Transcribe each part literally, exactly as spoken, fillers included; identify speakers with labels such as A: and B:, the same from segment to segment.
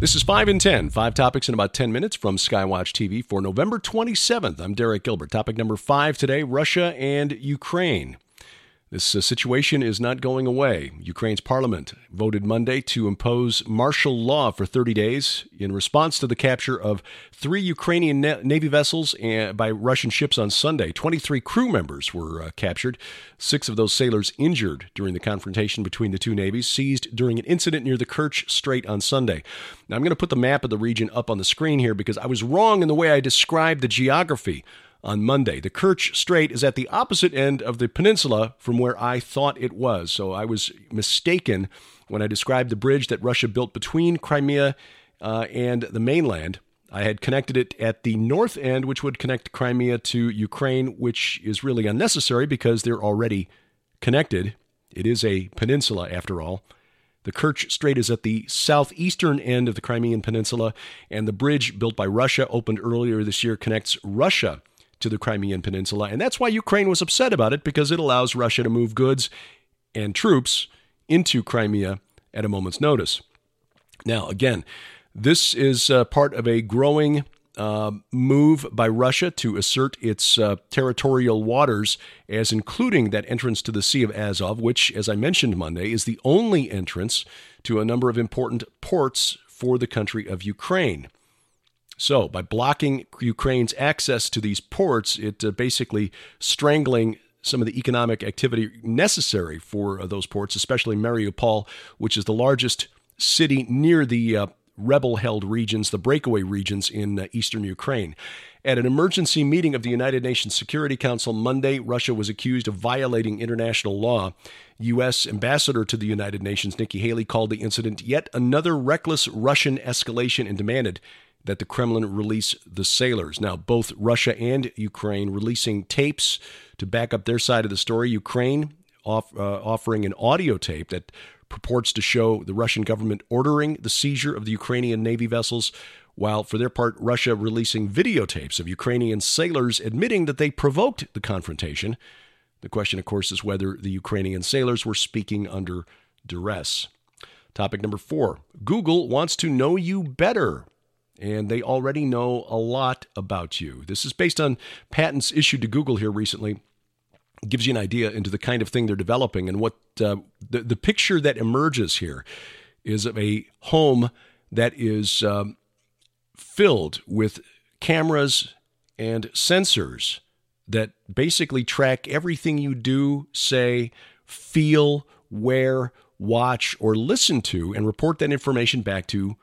A: This is five in ten, five topics in about ten minutes from Skywatch T V for November twenty-seventh. I'm Derek Gilbert. Topic number five today, Russia and Ukraine. This uh, situation is not going away. Ukraine's parliament voted Monday to impose martial law for thirty days in response to the capture of three Ukrainian na- Navy vessels and, by Russian ships on Sunday. twenty-three crew members were uh, captured, six of those sailors injured during the confrontation between the two navies, seized during an incident near the Kerch Strait on Sunday. Now, I'm going to put the map of the region up on the screen here because I was wrong in the way I described the geography on Monday. The Kerch Strait is at the opposite end of the peninsula from where I thought it was. So I was mistaken when I described the bridge that Russia built between Crimea uh, and the mainland. I had connected it at the north end, which would connect Crimea to Ukraine, which is really unnecessary because they're already connected. It is a peninsula, after all. The Kerch Strait is at the southeastern end of the Crimean Peninsula, and the bridge built by Russia, opened earlier this year, connects Russia to the Crimean Peninsula. And that's why Ukraine was upset about it, because it allows Russia to move goods and troops into Crimea at a moment's notice. Now, again, this is uh, part of a growing uh, move by Russia to assert its uh, territorial waters, as including that entrance to the Sea of Azov, which, as I mentioned Monday, is the only entrance to a number of important ports for the country of Ukraine. So, by blocking Ukraine's access to these ports, it uh, basically strangling some of the economic activity necessary for uh, those ports, especially Mariupol, which is the largest city near the uh, rebel-held regions, the breakaway regions in uh, eastern Ukraine. At an emergency meeting of the United Nations Security Council Monday, Russia was accused of violating international law. U S Ambassador to the United Nations, Nikki Haley, called the incident yet another reckless Russian escalation and demanded that the Kremlin release the sailors. Now, both Russia and Ukraine releasing tapes to back up their side of the story. Ukraine off, uh, offering an audio tape that purports to show the Russian government ordering the seizure of the Ukrainian Navy vessels, while for their part, Russia releasing videotapes of Ukrainian sailors admitting that they provoked the confrontation. The question, of course, is whether the Ukrainian sailors were speaking under duress. Topic number four, Google wants to know you better, and they already know a lot about you. This is based on patents issued to Google here recently. It gives you an idea into the kind of thing they're developing. And what uh, the, the picture that emerges here is of a home that is um, filled with cameras and sensors that basically track everything you do, say, feel, wear, watch, or listen to, and report that information back to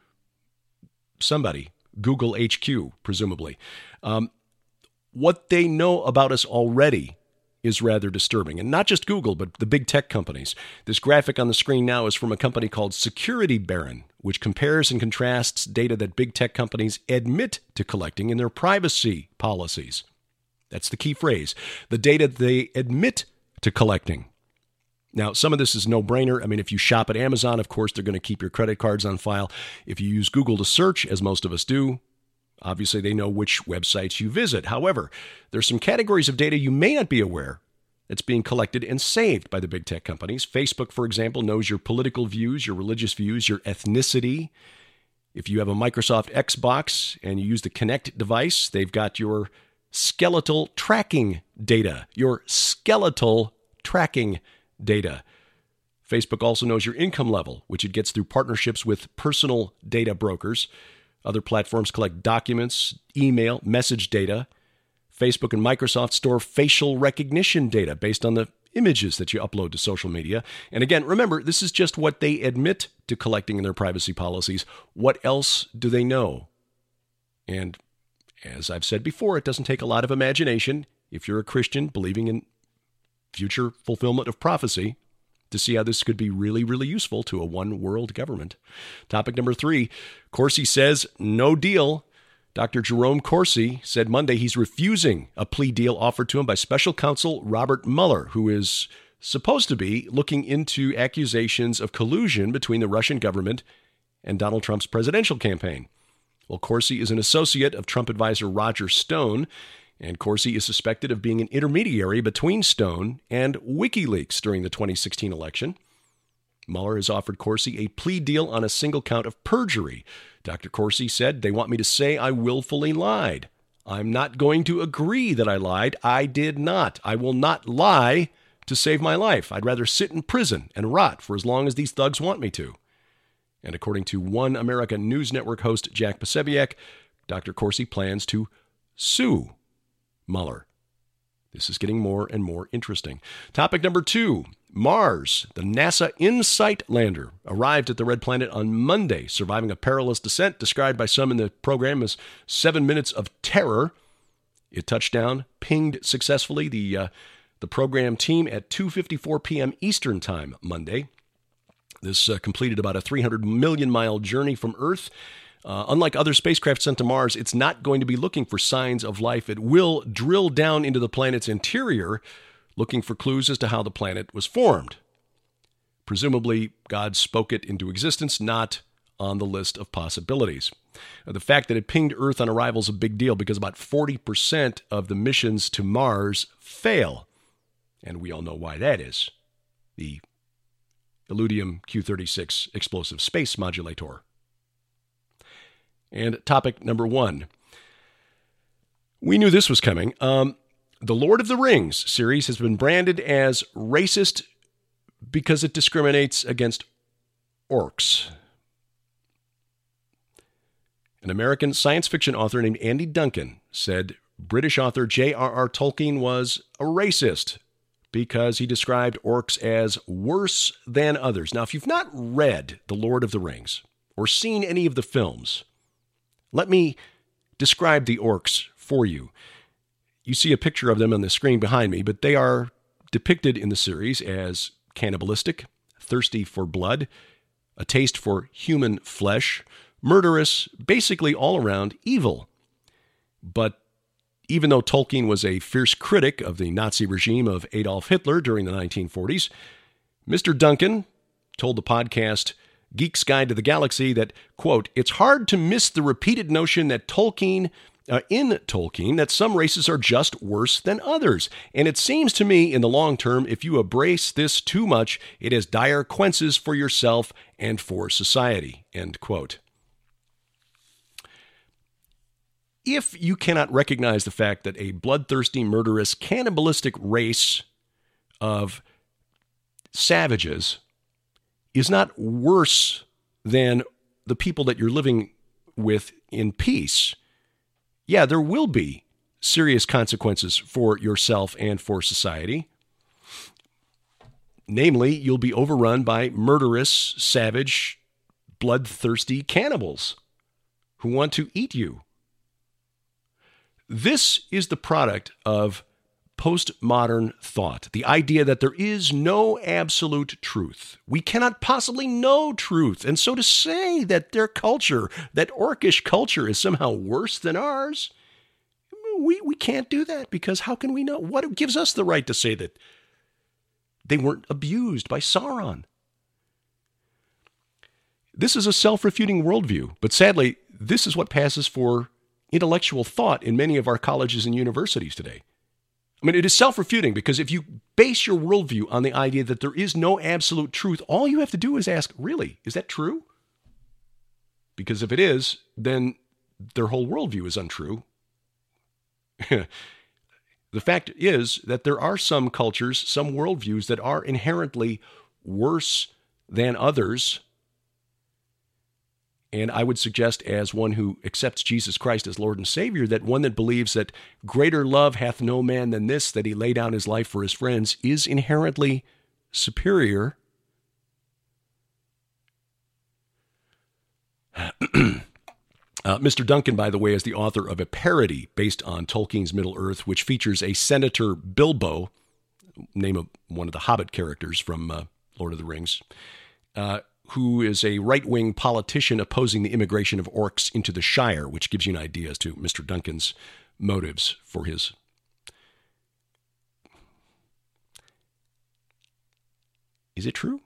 A: somebody, Google H Q, presumably. Um, what they know about us already is rather disturbing. And not just Google, but the big tech companies. This graphic on the screen now is from a company called Security Baron, which compares and contrasts data that big tech companies admit to collecting in their privacy policies. That's the key phrase. The data they admit to collecting. Now, some of this is no-brainer. I mean, if you shop at Amazon, of course, they're going to keep your credit cards on file. If you use Google to search, as most of us do, obviously they know which websites you visit. However, there's some categories of data you may not be aware that's being collected and saved by the big tech companies. Facebook, for example, knows your political views, your religious views, your ethnicity. If you have a Microsoft Xbox and you use the Kinect device, they've got your skeletal tracking data, your skeletal tracking data. Facebook also knows your income level, which it gets through partnerships with personal data brokers. Other platforms collect documents, email, message data. Facebook and Microsoft store facial recognition data based on the images that you upload to social media. And again, remember, this is just what they admit to collecting in their privacy policies. What else do they know? And as I've said before, it doesn't take a lot of imagination, if you're a Christian believing in future fulfillment of prophecy, to see how this could be really, really useful to a one-world government. Topic number three, Corsi says no deal. Doctor Jerome Corsi said Monday he's refusing a plea deal offered to him by special counsel Robert Mueller, who is supposed to be looking into accusations of collusion between the Russian government and Donald Trump's presidential campaign. Well, Corsi is an associate of Trump advisor Roger Stone, and Corsi is suspected of being an intermediary between Stone and WikiLeaks during the twenty sixteen election. Mueller has offered Corsi a plea deal on a single count of perjury Doctor Corsi said, they want me to say I willfully lied. I'm not going to agree that I lied. I did not. I will not lie to save my life. I'd rather sit in prison and rot for as long as these thugs want me to. And according to One America News Network host Jack Posobiec, Doctor Corsi plans to sue Mueller. This is getting more and more interesting. Topic number two, Mars. The NASA InSight lander arrived at the Red Planet on Monday, surviving a perilous descent described by some in the program as seven minutes of terror. It touched down, pinged successfully the uh, the program team at two fifty-four p.m. Eastern Time Monday. This uh, completed about a three hundred million mile journey from Earth. Uh, unlike other spacecraft sent to Mars, it's not going to be looking for signs of life. It will drill down into the planet's interior, looking for clues as to how the planet was formed. Presumably, God spoke it into existence, not on the list of possibilities. Uh, the fact that it pinged Earth on arrival is a big deal because about forty percent of the missions to Mars fail. And we all know why that is. The Illudium Q thirty-six explosive space modulator. And topic number one. We knew this was coming. Um, the Lord of the Rings series has been branded as racist because it discriminates against orcs. An American science fiction author named Andy Duncan said British author J R R Tolkien was a racist because he described orcs as worse than others. Now, if you've not read The Lord of the Rings or seen any of the films, let me describe the orcs for you. You see a picture of them on the screen behind me, but they are depicted in the series as cannibalistic, thirsty for blood, a taste for human flesh, murderous, basically all around evil. But even though Tolkien was a fierce critic of the Nazi regime of Adolf Hitler during the nineteen forties, Mister Duncan told the podcast Geek's Guide to the Galaxy that, quote, it's hard to miss the repeated notion that Tolkien, uh, in Tolkien, that some races are just worse than others. And it seems to me, in the long term, if you embrace this too much, it has dire consequences for yourself and for society, end quote. If you cannot recognize the fact that a bloodthirsty, murderous, cannibalistic race of savages is not worse than the people that you're living with in peace, yeah, there will be serious consequences for yourself and for society. Namely, you'll be overrun by murderous, savage, bloodthirsty cannibals who want to eat you. This is the product of postmodern thought, the idea that there is no absolute truth. We cannot possibly know truth. And so to say that their culture, that orcish culture, is somehow worse than ours, we, we can't do that, because how can we know? What gives us the right to say that they weren't abused by Sauron? This is a self-refuting worldview, but sadly, this is what passes for intellectual thought in many of our colleges and universities today. I mean, it is self-refuting because if you base your worldview on the idea that there is no absolute truth, all you have to do is ask, really, is that true? Because if it is, then their whole worldview is untrue. The fact is that there are some cultures, some worldviews that are inherently worse than others. And I would suggest, as one who accepts Jesus Christ as Lord and Savior, that one that believes that greater love hath no man than this, that he lay down his life for his friends, is inherently superior. Uh, Mister Duncan, by the way, is the author of a parody based on Tolkien's Middle-earth, which features a Senator Bilbo, name of one of the Hobbit characters from uh, Lord of the Rings, uh, who is a right-wing politician opposing the immigration of orcs into the Shire, which gives you an idea as to Mister Duncan's motives for his... Is it true?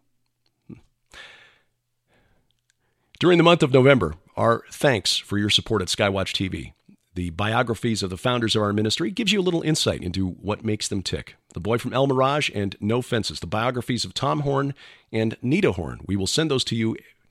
A: During the month of November, our thanks for your support at Skywatch T V. The biographies of the founders of our ministry gives you a little insight into what makes them tick. The Boy from El Mirage and No Fences, the biographies of Tom Horn and Nita Horn. We will send those to you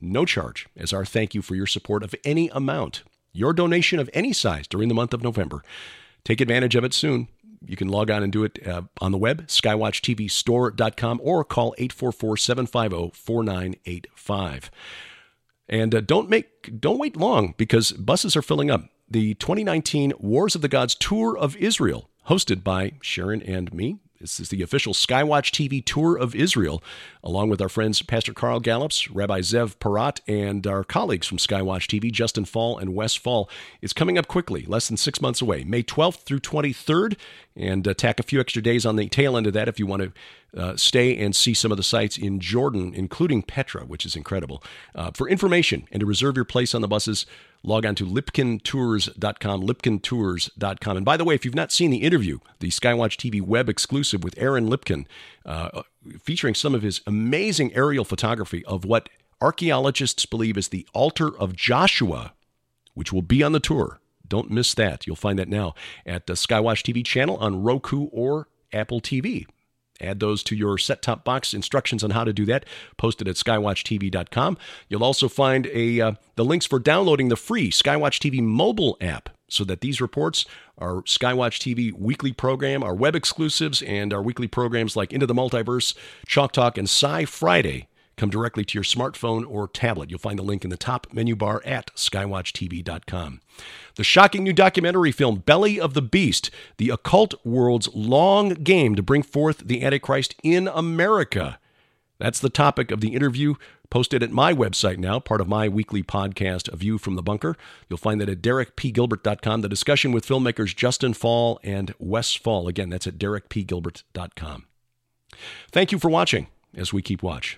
A: no charge, as our thank you for your support of any amount. Your donation of any size during the month of November. Take advantage of it soon. You can log on and do it uh, on the web, skywatch t v store dot com, or call eight four four, seven five zero, four nine eight five. And uh, don't make don't wait long, because buses are filling up. The twenty nineteen Wars of the Gods Tour of Israel, hosted by Sharon and me. This is the official Skywatch T V Tour of Israel, along with our friends Pastor Carl Gallups, Rabbi Zev Parat, and our colleagues from Skywatch T V, Justin Fall and Wes Fall. It's coming up quickly, less than six months away, May twelfth through twenty-third, and uh, tack a few extra days on the tail end of that if you want to uh, stay and see some of the sites in Jordan, including Petra, which is incredible. Uh, for information and to reserve your place on the buses, log on to lipkin tours dot com, lipkin tours dot com. And by the way, if you've not seen the interview, the Skywatch T V web exclusive with Aaron Lipkin, uh, featuring some of his amazing aerial photography of what archaeologists believe is the altar of Joshua, which will be on the tour. Don't miss that. You'll find that now at the Skywatch T V channel on Roku or Apple T V. Add those to your set-top box. Instructions on how to do that posted at skywatch t v dot com. You'll also find a uh, the links for downloading the free Skywatch T V mobile app, so that these reports, our Skywatch T V weekly program, our web exclusives, and our weekly programs like Into the Multiverse, Chalk Talk, and Sci Friday come directly to your smartphone or tablet. You'll find the link in the top menu bar at skywatch t v dot com. The shocking new documentary film Belly of the Beast, the occult world's long game to bring forth the Antichrist in America. That's the topic of the interview posted at my website now, part of my weekly podcast, A View from the Bunker. You'll find that at derek p gilbert dot com. The discussion with filmmakers Justin Fall and Wes Fall. Again, that's at derek p gilbert dot com. Thank you for watching as we keep watch.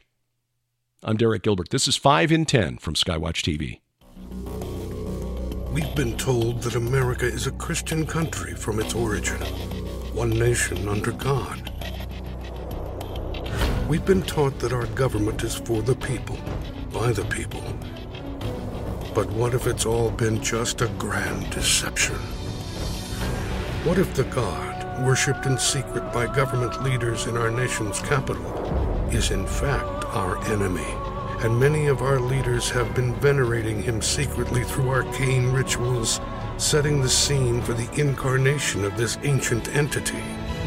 A: I'm Derek Gilbert. This is five in ten from Skywatch T V.
B: We've been told that America is a Christian country from its origin, one nation under God. We've been taught that our government is for the people, by the people. But what if it's all been just a grand deception? What if the God, worshipped in secret by government leaders in our nation's capital, is in fact our enemy? And many of our leaders have been venerating him secretly through arcane rituals, setting the scene for the incarnation of this ancient entity.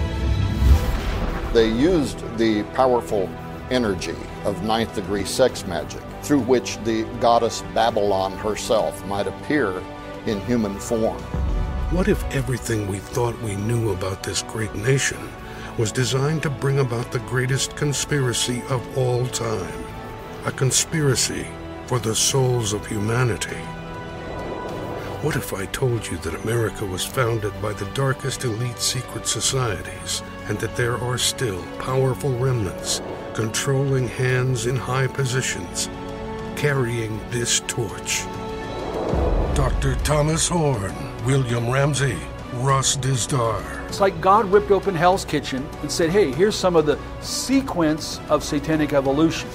C: They used the powerful energy of ninth degree sex magic, through which the goddess Babylon herself might appear in human form.
B: What if everything we thought we knew about this great nation was designed to bring about the greatest conspiracy of all time? A conspiracy for the souls of humanity. What if I told you that America was founded by the darkest elite secret societies, and that there are still powerful remnants controlling hands in high positions, carrying this torch? Doctor Thomas Horn, William Ramsey, Russ Dizdar.
D: It's like God ripped open Hell's Kitchen and said, hey, here's some of the sequence of satanic evolution.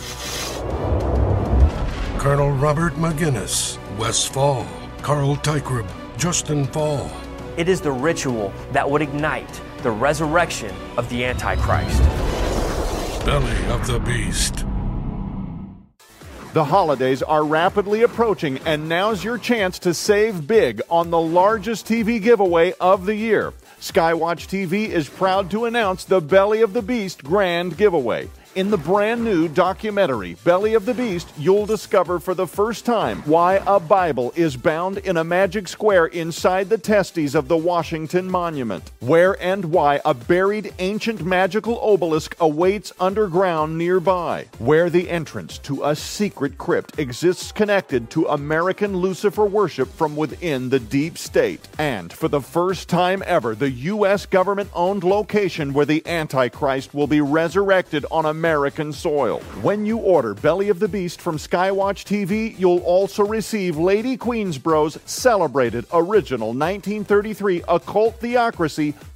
B: Colonel Robert McGinnis, Wes Fall, Carl Teichrob, Justin Fall.
E: It is the ritual that would ignite the resurrection of the Antichrist.
B: Belly of the Beast.
F: The holidays are rapidly approaching, and now's your chance to save big on the largest T V giveaway of the year. Skywatch T V is proud to announce the Belly of the Beast Grand Giveaway. In the brand new documentary, Belly of the Beast, you'll discover for the first time why a Bible is bound in a magic square inside the testes of the Washington Monument, where and why a buried ancient magical obelisk awaits underground nearby, where the entrance to a secret crypt exists connected to American Lucifer worship from within the deep state, and for the first time ever, the U S government-owned location where the Antichrist will be resurrected on a American soil. When you order Belly of the Beast from Skywatch T V, you'll also receive Lady Queensborough's celebrated original nineteen thirty-three occult theocracy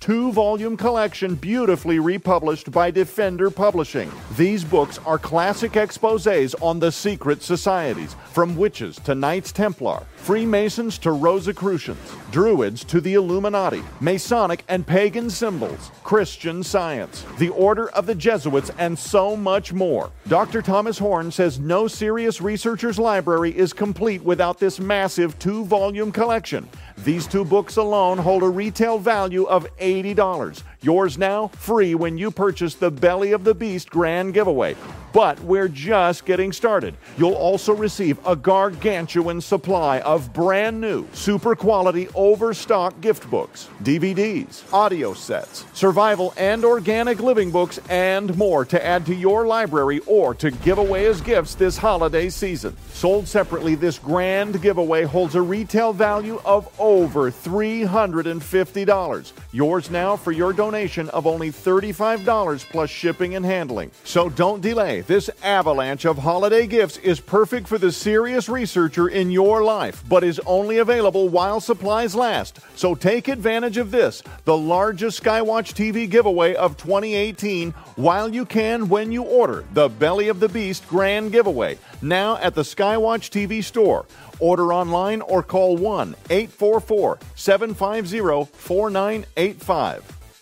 F: two-volume collection beautifully republished by Defender Publishing. These books are classic exposés on the secret societies, from witches to Knights Templar, Freemasons to Rosicrucians, Druids to the Illuminati, Masonic and pagan symbols, Christian Science, the Order of the Jesuits, and so much more. Doctor Thomas Horn says no serious researcher's library is complete without this massive two-volume collection. These two books alone hold a retail value of eighty dollars. Yours now, free when you purchase the Belly of the Beast Grand Giveaway. But we're just getting started. You'll also receive a gargantuan supply of brand new, super quality, overstock gift books, D V Ds, audio sets, survival and organic living books, and more to add to your library or to give away as gifts this holiday season. Sold separately, this grand giveaway holds a retail value of over three hundred fifty dollars. Yours now for your donation of only thirty-five dollars plus shipping and handling. So don't delay. This avalanche of holiday gifts is perfect for the serious researcher in your life, but is only available while supplies last. So take advantage of this, the largest Skywatch T V giveaway of twenty eighteen, while you can when you order the Belly of the Beast Grand Giveaway, now at the Skywatch T V store. Order online or call one eight four four, seven five zero, four nine eight five.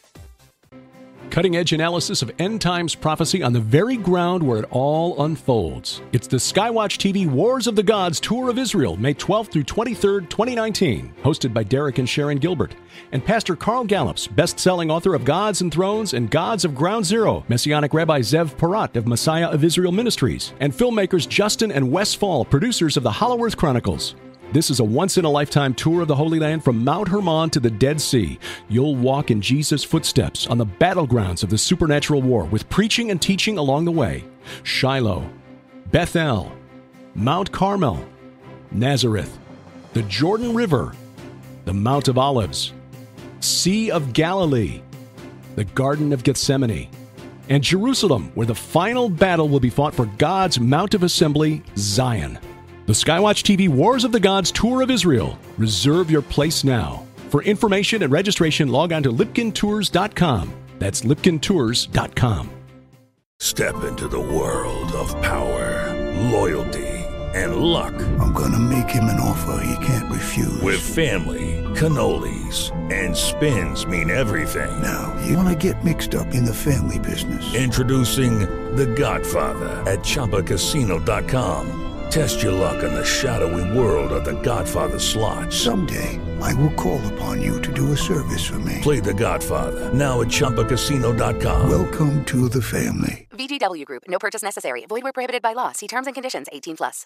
A: Cutting-edge analysis of end times prophecy on the very ground where it all unfolds. It's the Skywatch T V Wars of the Gods Tour of Israel, May twelfth through twenty-third, twenty nineteen, hosted by Derek and Sharon Gilbert, and Pastor Carl Gallups, best-selling author of Gods and Thrones and Gods of Ground Zero, Messianic Rabbi Zev Porat of Messiah of Israel Ministries, and filmmakers Justin and Wes Fall, producers of the Hollow Earth Chronicles. This is a once-in-a-lifetime tour of the Holy Land from Mount Hermon to the Dead Sea. You'll walk in Jesus' footsteps on the battlegrounds of the supernatural war with preaching and teaching along the way. Shiloh, Bethel, Mount Carmel, Nazareth, the Jordan River, the Mount of Olives, Sea of Galilee, the Garden of Gethsemane, and Jerusalem, where the final battle will be fought for God's Mount of Assembly, Zion. The Skywatch T V Wars of the Gods Tour of Israel. Reserve your place now. For information and registration, log on to Lipkin Tours dot com. That's Lipkin Tours dot com.
G: Step into the world of power, loyalty, and luck.
H: I'm gonna make him an offer he can't refuse.
G: With family, cannolis, and spins mean everything.
H: Now, you wanna get mixed up in the family business.
G: Introducing The Godfather at Chumba Casino dot com. Test your luck in the shadowy world of The Godfather slot.
H: Someday, I will call upon you to do a service for me.
G: Play The Godfather, now at Chumba Casino dot com.
H: Welcome to the family.
I: V G W Group. No purchase necessary. Void where prohibited by law. See terms and conditions. eighteen plus.